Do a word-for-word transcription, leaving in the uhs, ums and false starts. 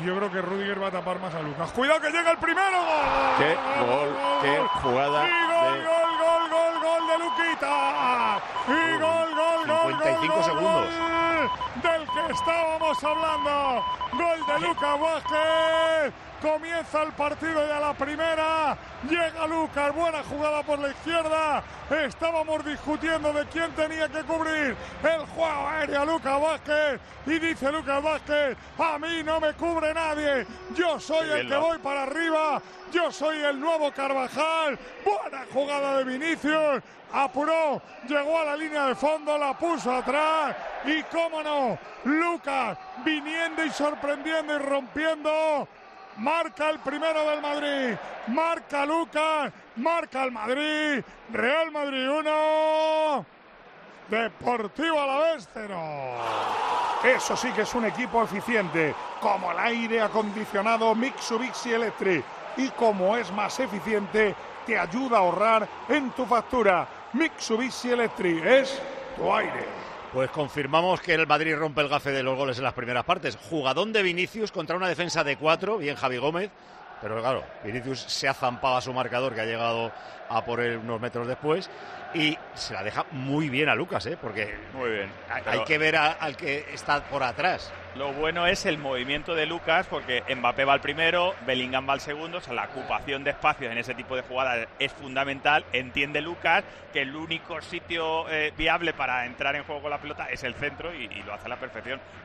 yo creo que Rüdiger va a tapar más a Lucas. ¡Cuidado que llega el primero! ¡Gol! ¡Qué gol! ¡Qué jugada! ¡Y gol, de... gol, gol, gol, gol de Luquita! ¡Y gol, gol, gol, cincuenta y cinco gol, segundos. gol del que estábamos hablando! ¡Gol de Lucas Vázquez! Comienza el partido ya la primera. Llega Lucas, buena jugada por la izquierda. Estábamos discutiendo de quién tenía que cubrir el juego aéreo a Lucas Vázquez. Y dice Lucas Vázquez, a mí no me cubre nadie. Yo soy el que voy para arriba. Yo soy el nuevo Carvajal. Buena jugada de Vinicius. Apuró, llegó a la línea de fondo, la puso atrás. Y cómo no, Lucas viniendo y sorprendiendo y rompiendo. Marca el primero del Madrid, marca Lucas, marca el Madrid, Real Madrid uno, Deportivo Alavés cero. Eso sí que es un equipo eficiente, como el aire acondicionado Mitsubishi Electric, y como es más eficiente, te ayuda a ahorrar en tu factura. Mitsubishi Electric es tu aire. Pues confirmamos que el Madrid rompe el gafe de los goles en las primeras partes. Jugadón de Vinicius contra una defensa de cuatro, bien Javi Gómez, pero claro, Vinicius se ha zampado a su marcador, que ha llegado a por él unos metros después, y se la deja muy bien a Lucas, ¿eh? Porque muy bien, hay, hay que ver a, al que está por atrás. Lo bueno es el movimiento de Lucas, porque Mbappé va al primero, Bellingham va al segundo, o sea, la ocupación de espacios en ese tipo de jugadas es fundamental. Entiende Lucas que el único sitio eh, viable para entrar en juego con la pelota es el centro y, y lo hace a la perfección.